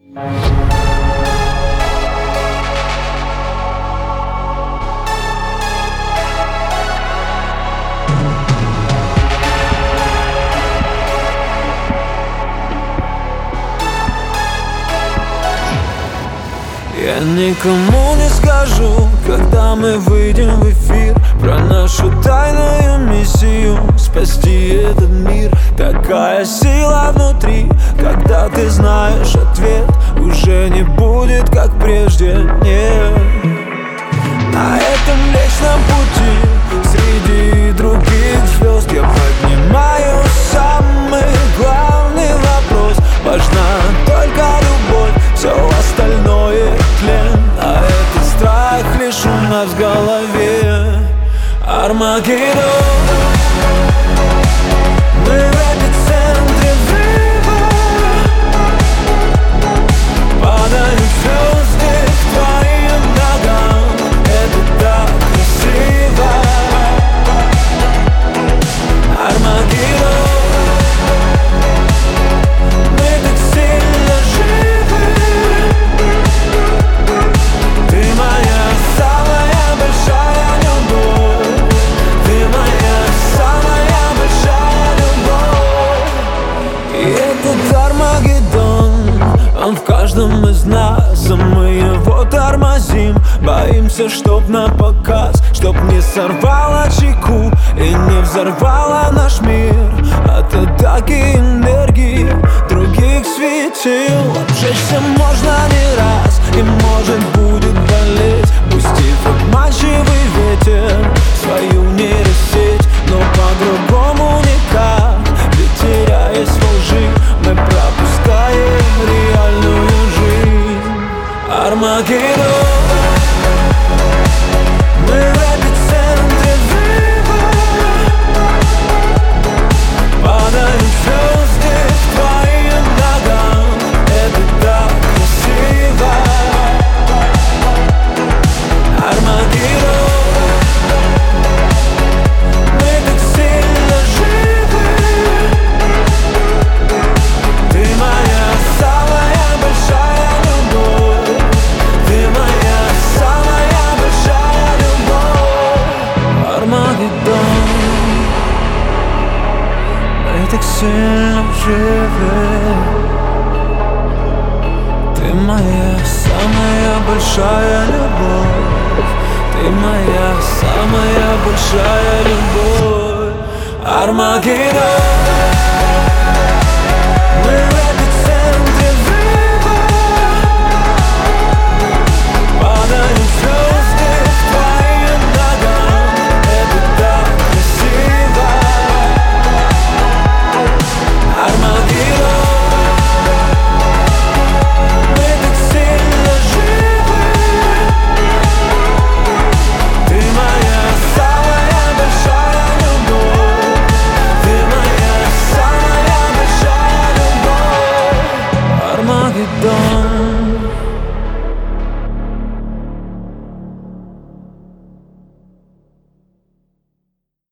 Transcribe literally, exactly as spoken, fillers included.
Я никому не скажу, когда мы выйдем в эфир, про нашу тайную миссию спасти этот мир. Такая сила внутри, когда ты знаешь ответ, уже не будет как прежде, нет. На этом вечном пути среди других звезд я поднимаю самый главный вопрос. Важна только любовь, все остальное тлен, а этот страх лишь у нас в голове. Армагеддон. Мы в эпицентре взрыва, падают звезды к твоим ногам. Это так красиво. Армагеддон. Мы так сильно живы. Ты моя самая большая любовь. Ты моя самая большая любовь. И этот Армагеддон, он в каждом из нас, а мы его тормозим. Боимся, чтоб напоказ, чтоб не сорвало чеку и не взорвало наш мир от атаки энергии других светил. Обжечься можно не раз, и может будет болеть, пустив обманчивый ветер в свою нейросеть. Но по-другому никак, ведь теряясь во лжи, мы пропускаем реальную жизнь. Армагеддон. Мы в эпицентре взрыва, падают звезды к твоим ногам. Это так красиво. Армагеддон. Мы так сильно живы. Ты моя самая большая любовь. Ты моя самая большая любовь. Армагеддон. Мы так сильно живы. Ты моя самая большая любовь. Ты моя самая большая любовь. Армагеддон. Мы в эпицентре взрыва, падают звезды к твоим ногам. Это так красиво. Армагеддон. Мы так сильно живы. Ты моя самая большая любовь. Ты моя самая большая любовь. Армагеддон.